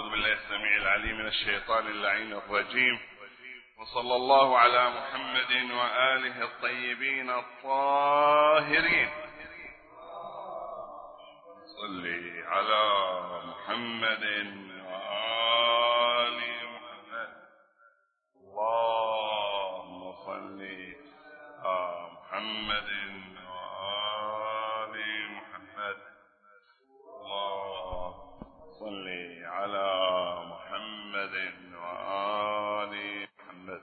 أعوذ بالله السميع العليم من الشيطان اللعين الرجيم، وصلى الله على محمد وآله الطيبين الطاهرين. صلي على محمد وآل محمد. اللهم صل على محمد وآل محمد. اللهم صل على محمد وآل محمد.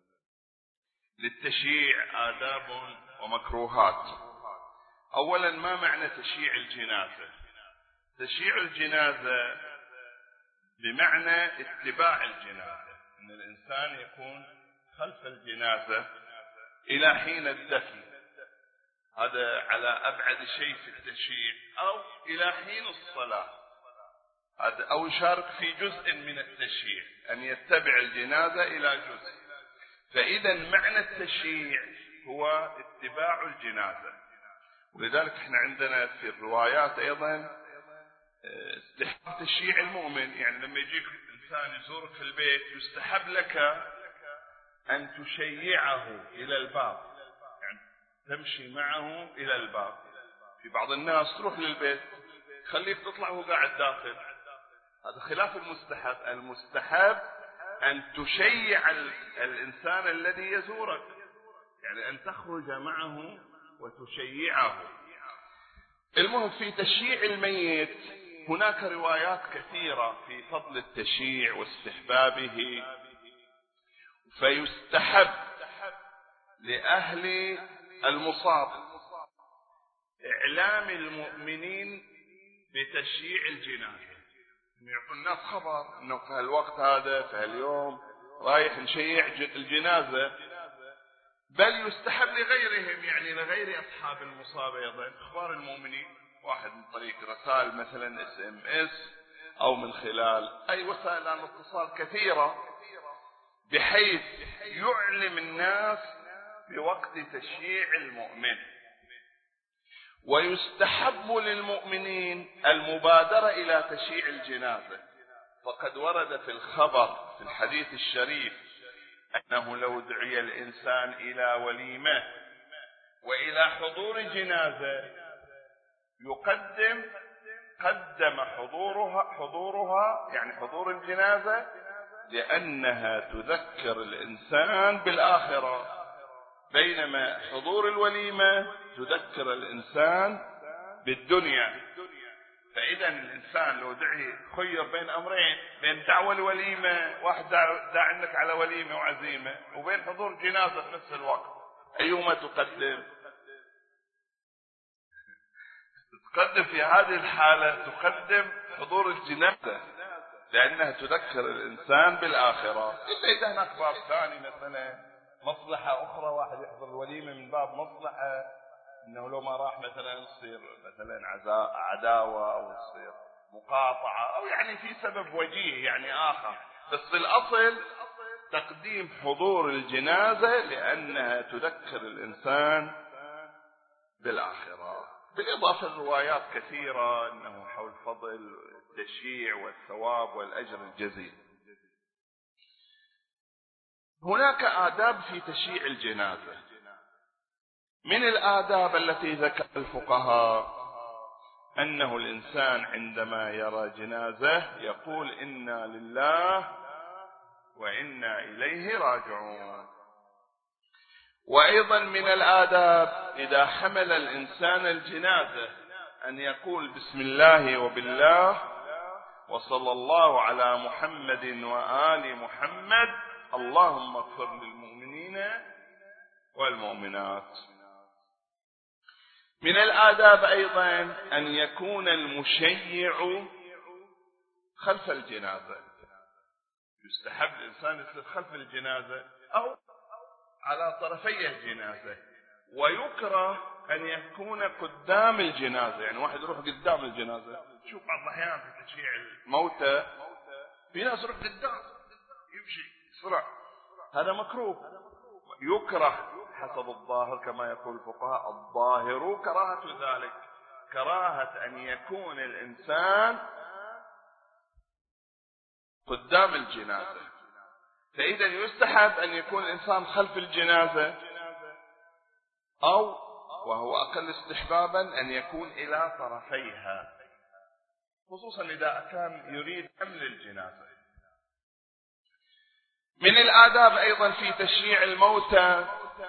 للتشييع آداب ومكروهات. أولا، ما معنى تشييع الجنازة؟ تشييع الجنازة بمعنى اتباع الجنازة، أن الإنسان يكون خلف الجنازة إلى حين الدفن، هذا على أبعد شيء في التشييع، أو إلى حين الصلاة، هذا أو يشارك في جزء من التشييع، أن يتبع الجنازة إلى جزء. فإذا معنى التشييع هو اتباع الجنازة. ولذلك احنا عندنا في الروايات أيضا استحباب تشييع المؤمن، يعني لما يجيك إنسان يزورك في البيت يستحب لك أن تشيعه إلى الباب، يعني تمشي معه إلى الباب. في بعض الناس تروح للبيت خليك تطلع وهو قاعد داخل، هذا خلاف المستحب. المستحب أن تشيع الإنسان الذي يزورك، يعني أن تخرج معه وتشيعه. المهم، في تشييع الميت هناك روايات كثيرة في فضل التشييع واستحبابه. فيستحب لأهل المصاب إعلام المؤمنين بتشييع الجنازة، يعطوا الناس خبر أنه في هالوقت هذا في هاليوم رايح نشيع الجنازة. بل يستحب لغيرهم، يعني لغير أصحاب المصاب أيضا، إخبار المؤمنين، واحد من طريق رسائل مثلا SMS أو من خلال أي وسائل الاتصال كثيرة، بحيث يعلم الناس بوقت تشييع المؤمن. ويستحب للمؤمنين المبادرة إلى تشييع الجنازة، فقد ورد في الخبر في الحديث الشريف أنه لو دعي الإنسان إلى وليمة وإلى حضور جنازة قدم حضورها يعني حضور الجنازة، لأنها تذكر الإنسان بالآخرة، بينما حضور الوليمة تذكر الإنسان بالدنيا. فإذا الإنسان لو دعي خير بين أمرين، بين دعوة الوليمة، واحد داع عنك على وليمة وعزيمة، وبين حضور جنازة في نفس الوقت، أيهما تقدم؟ تقدم في هذه الحالة تقدم حضور الجنازة، لأنها تذكر الإنسان بالآخرة. إلا إذا هناك باب ثاني، مثلا مصلحة أخرى، واحد يحضر الوليمة من باب مصلحة إنه لو ما راح مثلا تصير مثلا عداوة أو تصير مقاطعة، أو يعني في سبب وجيه يعني آخر. بس الأصل تقديم حضور الجنازة لأنها تذكر الإنسان بالآخرة. بالإضافة لروايات كثيرة أنه حول فضل التشييع والثواب والأجر الجزيل. هناك آداب في تشييع الجنازة. من الآداب التي ذكر الفقهاء أنه الإنسان عندما يرى جنازة يقول إنا لله وإنا إليه راجعون. وأيضا من الآداب إذا حمل الإنسان الجنازة أن يقول بسم الله وبالله وصلى الله على محمد وآل محمد، اللهم اغفر للمؤمنين والمؤمنات. من الآداب أيضا أن يكون المشيع خلف الجنازة. يستحب الإنسان يصير خلف الجنازة أو على طرفي الجنازة، ويكره أن يكون قدام الجنازة، يعني واحد يروح قدام الجنازة. شوف بعض الأحيان في تشييع الموتى في ناس يروح قدام يمشي بسرعة، هذا مكروه. يكره حسب الظاهر، كما يقول الفقهاء الظاهر كراهة ذلك، كراهة أن يكون الإنسان قدام الجنازة. فإذا يستحب أن يكون الإنسان خلف الجنازة، أو وهو أقل استحبابا أن يكون إلى طرفيها، خصوصا إذا كان يريد حمل الجنازة. من الآداب أيضا في تشييع الموتى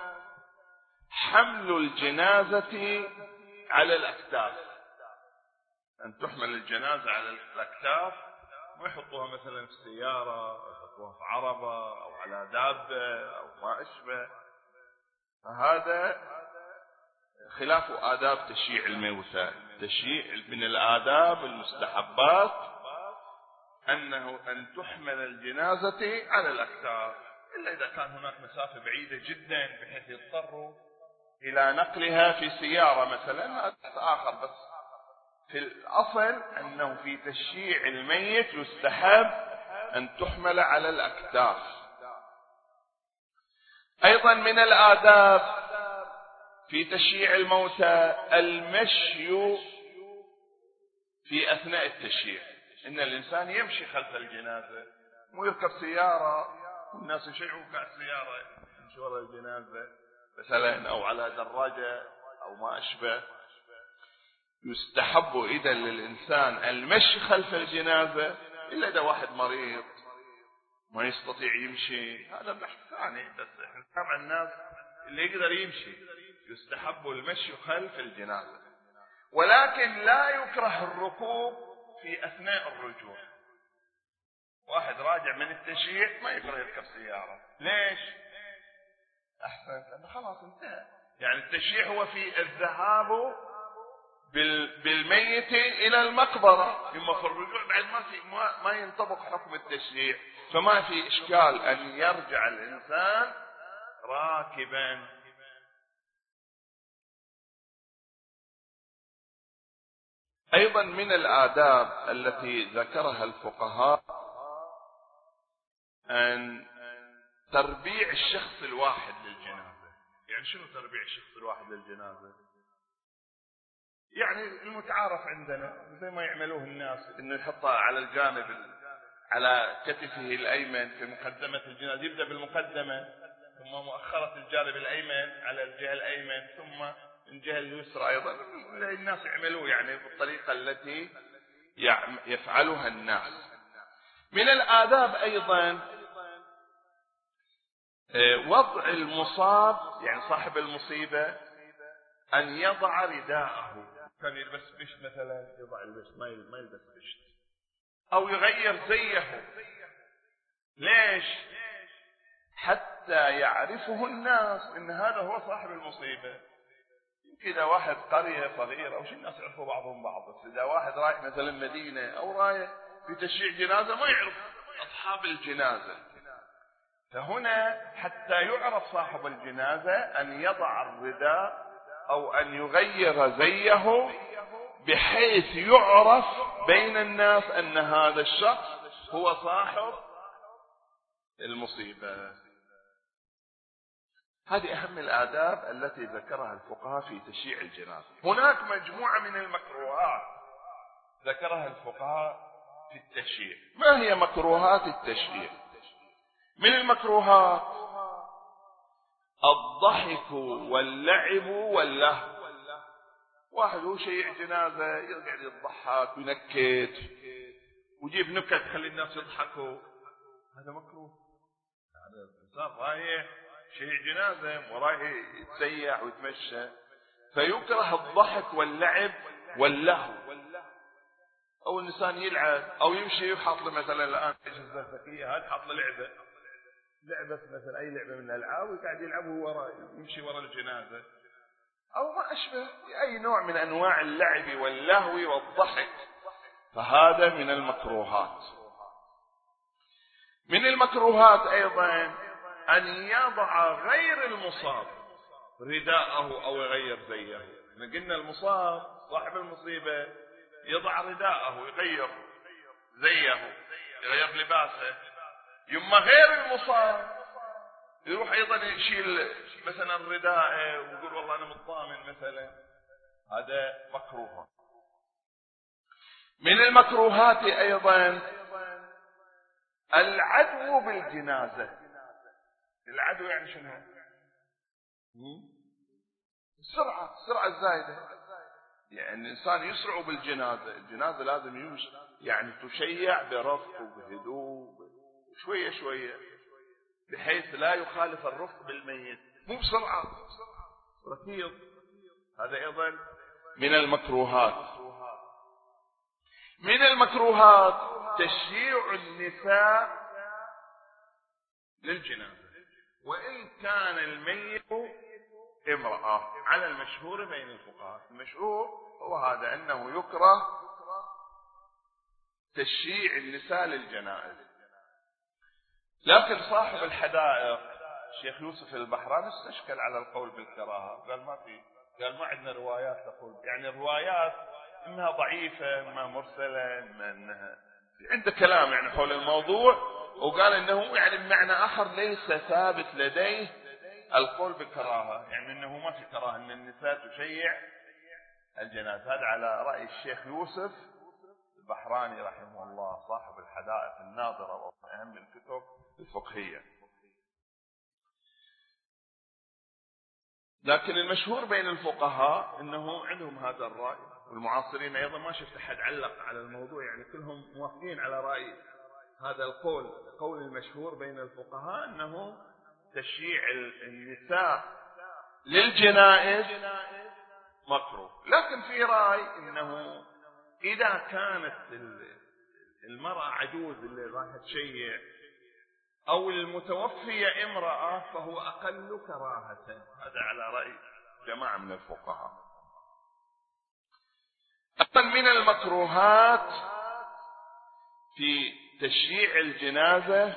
حمل الجنازة على الأكتاف، أن تحمل الجنازة على الأكتاف، ما يحطوها مثلا في سيارة، يحطوها في عربة أو على دابة أو ما أشبه. هذا خلاف آداب تشييع الموتى. تشييع من الآداب المستحبات أنه أن تحمل الجنازة على الأكتاف، إلا إذا كان هناك مسافة بعيدة جدا بحيث يضطروا إلى نقلها في سيارة مثلا، هذا آخر. بس في الأصل أنه في تشييع الميت يستحب أن تحمل على الأكتاف. أيضا من الآداب في تشييع الموتى المشي في أثناء التشييع، إن الإنسان يمشي خلف الجنازة، مو يركب سيارة والناس يشيعون على السيارة يمشي وراء الجنازة مثلا، أو على دراجة أو ما أشبه. يستحب إذا للإنسان المشي خلف الجنازة، إلا إذا واحد مريض ما يستطيع يمشي، هذا بحث ثاني، بس احنا نتابع الناس اللي يقدر يمشي. يستحب المشي خلف الجنازة، ولكن لا يكره الركوب في أثناء الرجوع. واحد راجع من التشييع ما يكره يركب سيارة. ليش؟ أحسن، لأنه خلاص انتهى. يعني التشييع هو في الذهاب بالميت إلى المقبرة، ثم في الرجوع بعد ما ينطبق حكم التشييع، فما في إشكال أن يرجع الإنسان راكبا. أيضا من الآداب التي ذكرها الفقهاء أن تربيع الشخص الواحد للجنازة. يعني شنو تربيع الشخص الواحد للجنازة؟ يعني المتعارف عندنا زي ما يعملوه الناس، انه يحطها على الجانب على كتفه الايمن في مقدمة الجنازة، يبدأ بالمقدمة ثم مؤخرة الجانب الايمن على الجهة الايمن ثم الجهة اليسرى. ايضا الناس يعملوه يعني بالطريقة التي يفعلها الناس. من الآداب ايضا وضع المصاب، يعني صاحب المصيبة، ان يضع رداءه. كان يلبس بشت مثلا، يضع البشت، ما يلبس بشت، او يغير زيه. ليش؟ حتى يعرفه الناس ان هذا هو صاحب المصيبة. يمكن اذا واحد قرية صغيرة او شيء الناس يعرفوا بعضهم بعض، بس اذا واحد رايح مثلا مدينة او رايح في تشييع جنازة ما يعرف اصحاب الجنازة. فهنا حتى يعرف صاحب الجنازة ان يضع الرداء او ان يغير زيه، بحيث يعرف بين الناس ان هذا الشخص هو صاحب المصيبة. هذه اهم الآداب التي ذكرها الفقهاء في تشييع الجنازة. هناك مجموعة من المكروهات ذكرها الفقهاء في التشييع. ما هي مكروهات التشييع؟ من المكروهات الضحك واللعب واللهو. واحد هو شيء جنازة يقعد يضحك وينكت ويجيب نكت تخلي الناس يضحكوا، هذا مكروه. هذا الإنسان رايح شيء جنازة ورايح يتسيح ويتمشى، فيكره الضحك واللعب واللهو. أو الإنسان يلعب أو يمشي وحاط له مثلا الآن أجهزة ذكية، هذا حاط له لعبة مثلا أي لعبة من الألعاب وقاعد يلعب يمشي وراء الجنازة أو ما أشبه، أي نوع من أنواع اللعب واللهو والضحك، فهذا من المكروهات. من المكروهات أيضا أن يضع غير المصاب رداءه أو يغير زيه. قلنا المصاب صاحب المصيبة يضع رداءه، يغير زيه، يغير لباسه. يما غير المصاب يروح أيضا يشيل مثلا الرداء ويقول والله أنا متضامن مثلا، هذا مكروه. من المكروهات أيضا العدو بالجنازة. العدو يعني شنو؟ السرعة الزايدة، يعني الإنسان يسرع بالجنازة. الجنازة لازم يمشي، يعني تشيع برفق وبهدوء شوية شوية، بحيث لا يخالف الرفق بالميت، مو بسرعة ركيض. هذا أيضا من المكروهات. من المكروهات تشييع النساء للجنازة وإن كان الميت امرأة، على المشهور بين الفقهاء. المشهور هو هذا، أنه يكره تشييع النساء للجنائز. لكن صاحب الحدائق الشيخ يوسف البحراني استشكل على القول بالكراهة، قال ما في، قال ما عندنا روايات تقول، يعني الروايات إنها ضعيفة، إنها مرسلة، إنها عنده كلام يعني حول الموضوع، وقال إنه يعني بمعنى آخر ليس ثابت لديه القول بالكراهة، يعني إنه ما في كراهة إن النساء تشيع الجنازة. هذا على رأي الشيخ يوسف البحراني رحمه الله، صاحب الحدائق الناظرة وأهم الكتب الفقهية. لكن المشهور بين الفقهاء انه عندهم هذا الرأي، والمعاصرين ايضا ما شفت احد علق على الموضوع، يعني كلهم موافقين على رأي هذا القول. قول المشهور بين الفقهاء انه تشييع النساء للجنائز مكروه. لكن في رأي انه اذا كانت المرأة عجوز اللي راح تشيع أو المتوفية امرأة فهو أقل كراهة. هذا على رأي جماعة من الفقهاء. أيضا من المكروهات في تشييع الجنازة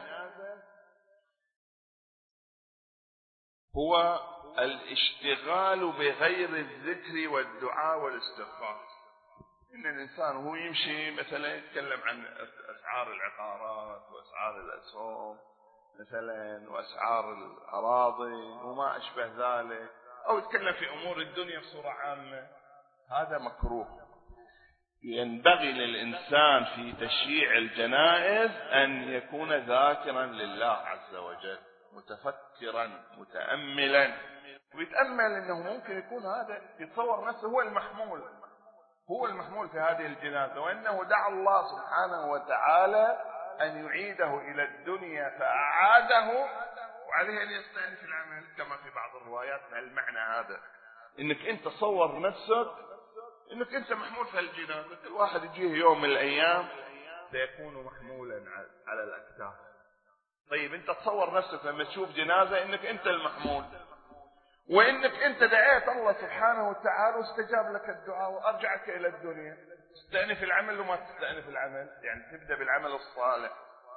هو الاشتغال بغير الذكر والدعاء والاستغفار. إن الإنسان وهو يمشي مثلا يتكلم عن أسعار العقارات وأسعار الأسهم مثلا وأسعار الأراضي وما أشبه ذلك، أو يتكلم في أمور الدنيا بصورة عامة، هذا مكروه. ينبغي للإنسان في تشييع الجنائز أن يكون ذاكرا لله عز وجل، متفكرا متأملا، ويتأمل أنه ممكن يكون هذا، يتصور نفسه هو المحمول في هذه الجنازة، وأنه دعا الله سبحانه وتعالى أن يعيده إلى الدنيا فأعاده، وعليه أن يستأنف العمل كما في بعض الروايات من المعنى هذا. إنك أنت تصور نفسك إنك أنت محمول في الجنازة، الواحد يجيه يوم من الأيام سيكون محمولا على الأكتاف. طيب أنت تصور نفسك لما تشوف جنازة إنك أنت المحمول، وإنك أنت دعيت الله سبحانه وتعالى واستجاب لك الدعاء وأرجعك إلى الدنيا. تستأنف العمل وما تستأنف العمل، يعني تبدأ بالعمل الصالح.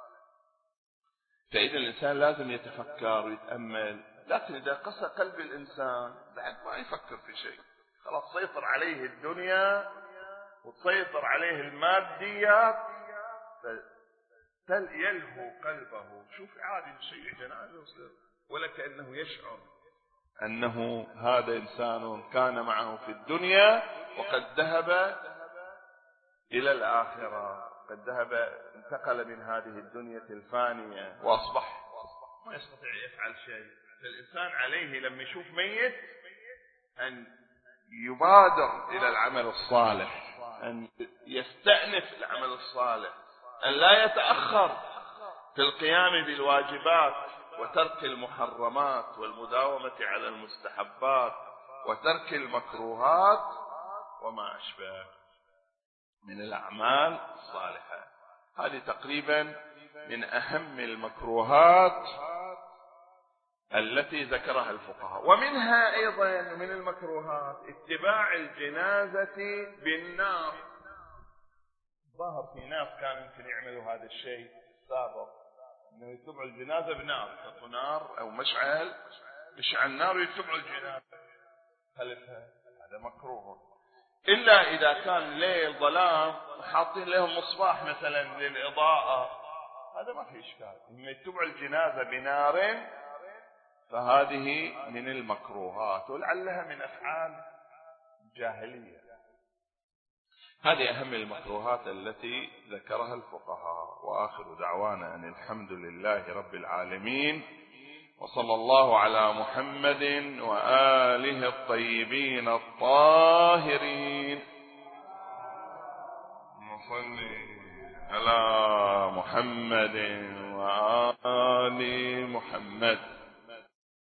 فإذا الإنسان لازم يتفكر ويتأمل. لكن إذا قسى قلب الإنسان بعد ما يفكر في شيء، خلاص سيطر عليه الدنيا وتسيطر عليه الماديات، يلهو قلبه. شوف عادي يشيع جنازة ولا كأنه يشعر أنه هذا إنسان كان معه في الدنيا وقد ذهب إلى الآخرة، قد ذهب انتقل من هذه الدنيا الفانية وأصبح ما يستطيع يفعل شيء. فالإنسان عليه لما يشوف ميت أن يبادر إلى العمل الصالح، أن يستأنف العمل الصالح، أن لا يتأخر في القيام بالواجبات وترك المحرمات والمداومة على المستحبات وترك المكروهات وما أشبه من الأعمال الصالحة. هذه تقريبا من أهم المكروهات التي ذكرها الفقهاء. ومنها أيضا من المكروهات اتباع الجنازة بالنار. ظهر في ناس كانوا يمكن يعملوا هذا الشيء سابق، انه يتبعوا الجنازة بنار، يحطوا نار او مشعل نار ويتبعوا الجنازة خلفها. هذا مكروه، الا اذا كان ليل ظلام حاطين لهم مصباح مثلا للإضاءة، هذا ما في اشكال. ان يتبعوا الجنازة بنار فهذه من المكروهات، ولعلها من افعال الجاهلية. هذه أهم المكروهات التي ذكرها الفقهاء. وآخر دعوانا أن الحمد لله رب العالمين، وصلى الله على محمد وآله الطيبين الطاهرين. وصلي على محمد وآل محمد.